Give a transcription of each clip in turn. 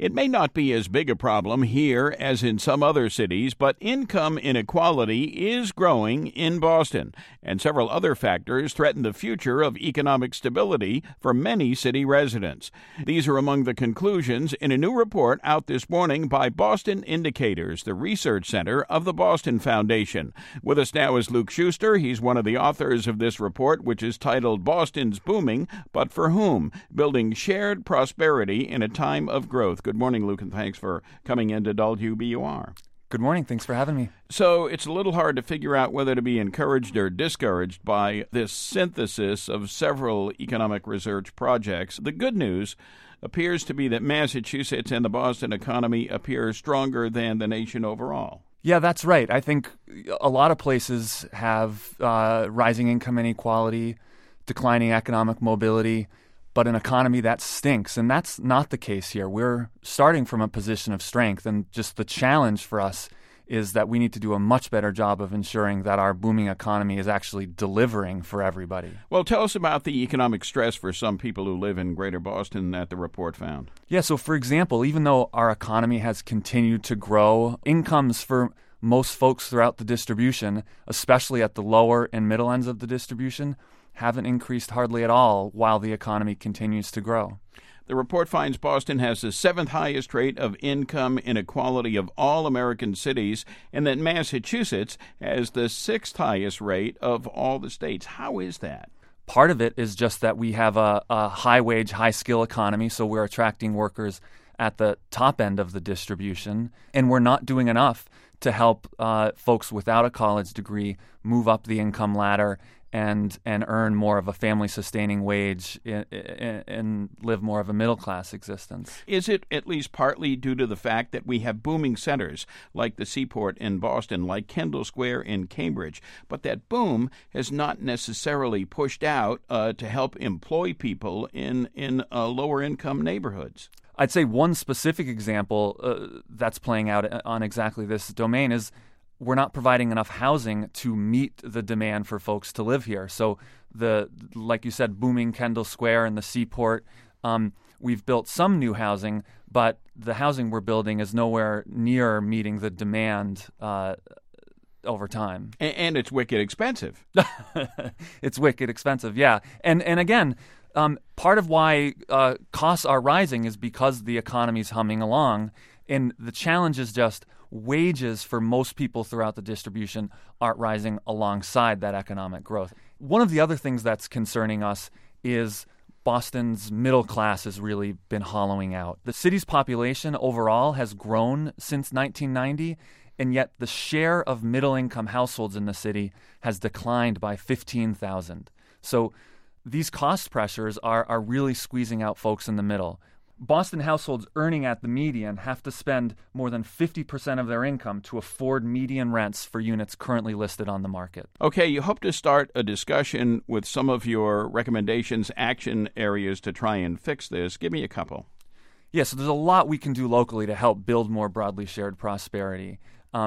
It may not be as big a problem here as in some other cities, but income inequality is growing in Boston, and several other factors threaten the future of economic stability for many city residents. These are among the conclusions in a new report out this morning by Boston Indicators, the research center of the Boston Foundation. With us now is Luke Schuster. He's one of the authors of this report, which is titled Boston's Booming, but for Whom? Building Shared Prosperity in a Time of Growth. Good morning, Luke, and thanks for coming into WBUR. Good morning. Thanks for having me. So it's a little hard to figure out whether to be encouraged or discouraged by this synthesis of several economic research projects. The good news appears to be that Massachusetts and the Boston economy appear stronger than the nation overall. Yeah, that's right. I think a lot of places have rising income inequality, declining economic mobility, but an economy that stinks. And that's not the case here. We're starting from a position of strength. And just the challenge for us is that we need to do a much better job of ensuring that our booming economy is actually delivering for everybody. Well, tell us about the economic stress for some people who live in Greater Boston that the report found. Yeah, so for example, even though our economy has continued to grow, incomes for most folks throughout the distribution, especially at the lower and middle ends of the distribution, haven't increased hardly at all while the economy continues to grow. The report finds Boston has the seventh highest rate of income inequality of all American cities, and that Massachusetts has the sixth highest rate of all the states. How is that? Part of it is just that we have a high-wage, high-skill economy, so we're attracting workers at the top end of the distribution, and we're not doing enough to help folks without a college degree move up the income ladder and earn more of a family-sustaining wage and live more of a middle-class existence. Is it at least partly due to the fact that we have booming centers like the Seaport in Boston, like Kendall Square in Cambridge, but that boom has not necessarily pushed out to help employ people in lower-income neighborhoods? I'd say one specific example that's playing out on exactly this domain is we're not providing enough housing to meet the demand for folks to live here. So like you said, booming Kendall Square and the Seaport, we've built some new housing, but the housing we're building is nowhere near meeting the demand over time. And it's wicked expensive. It's wicked expensive, yeah. And again, part of why costs are rising is because the economy's humming along, and the challenge is just wages for most people throughout the distribution aren't rising alongside that economic growth. One of the other things that's concerning us is Boston's middle class has really been hollowing out. The city's population overall has grown since 1990, and yet the share of middle-income households in the city has declined by 15,000. So these cost pressures are really squeezing out folks in the middle. Boston households earning at the median have to spend more than 50% of their income to afford median rents for units currently listed on the market. Okay, you hope to start a discussion with some of your recommendations, action areas to try and fix this. Give me a couple. Yeah, so there's a lot we can do locally to help build more broadly shared prosperity.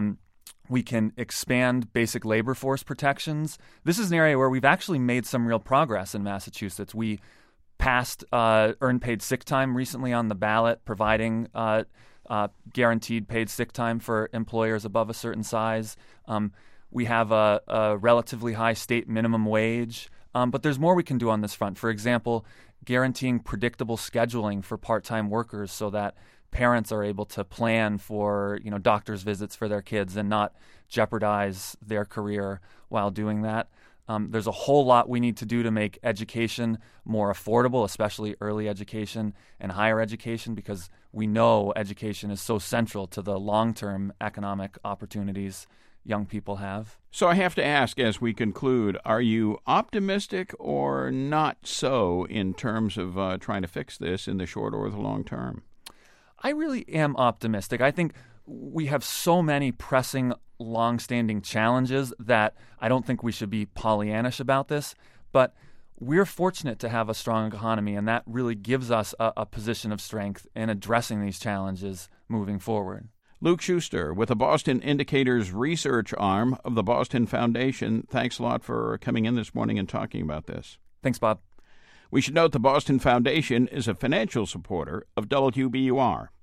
We can expand basic labor force protections. This is an area where we've actually made some real progress in Massachusetts. We passed earned paid sick time recently on the ballot, providing guaranteed paid sick time for employers above a certain size. We have a relatively high state minimum wage, but there's more we can do on this front. For example, guaranteeing predictable scheduling for part-time workers so that parents are able to plan for, doctor's visits for their kids and not jeopardize their career while doing that. There's a whole lot we need to do to make education more affordable, especially early education and higher education, because we know education is so central to the long-term economic opportunities young people have. So I have to ask as we conclude, are you optimistic or not so in terms of trying to fix this in the short or the long term? I really am optimistic. I think we have so many pressing, long-standing challenges that I don't think we should be Pollyannish about this, but we're fortunate to have a strong economy, and that really gives us a position of strength in addressing these challenges moving forward. Luke Schuster with the Boston Indicators research arm of the Boston Foundation. Thanks a lot for coming in this morning and talking about this. Thanks, Bob. We should note the Boston Foundation is a financial supporter of WBUR.